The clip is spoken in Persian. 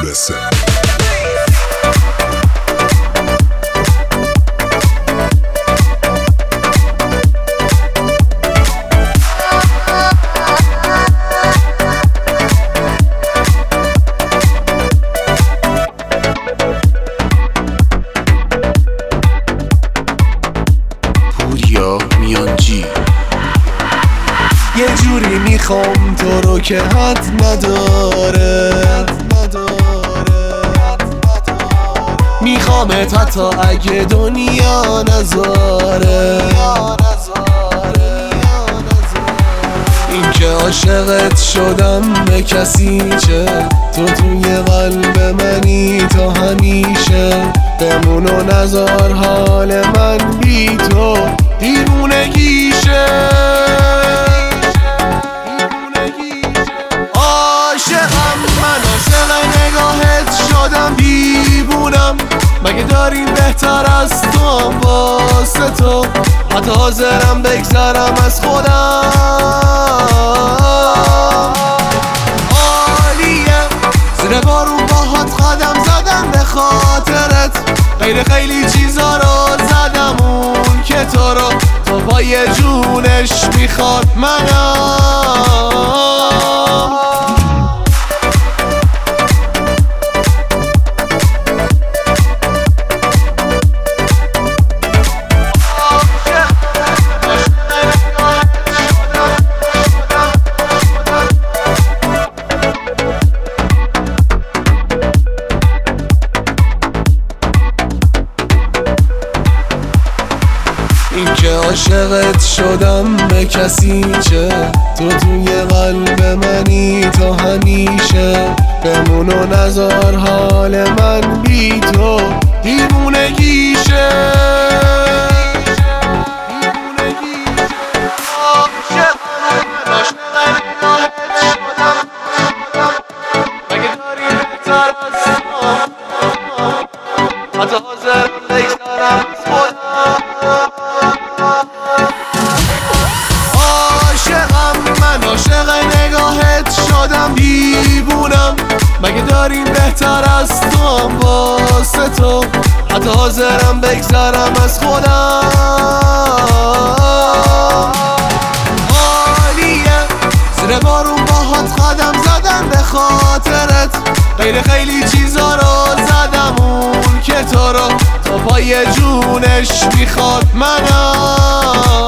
listen. پوریا میانجی یه جوری میخوام تو رو که حد نداره، میخوامت حتی اگه دنیا نذاره. این که عاشقت شدم به کسی چه، تو توی قلب منی تا همیشه. بمون و نذار حال من بی تو دیوونگیشه. عاشقم من، عاشق نگاهت شدم دیوونم. مگه داریم بهتر از تو هم واسه تو، حتی حاضرم بگذرم از خودم. عالیه زیر بارون باهات قدم زدم به خاطرت، غیر خیلی چیزا رو زدم اون که تو رو تو پای جونش میخواد منم. این که عاشقت شدم به کسی چه، تو توی قلب منی تا همیشه. بمون و نذار حال من بی تو دیوونگیشه. مگه داری بهتر از تو، حتی حاضرم بگذرم از خودم. عاشقم من، عاشق نگاهت شدم دیوونم. مگه داریم بهتر از تو هم واسه تو، حتی حاضرم بگذرم از خودم. عالیه زیر بارون باهات قدم زدم به خاطرت، غیر خیلی چیزا رو زدم اون که تو رو تا پای جونش میخواد منم.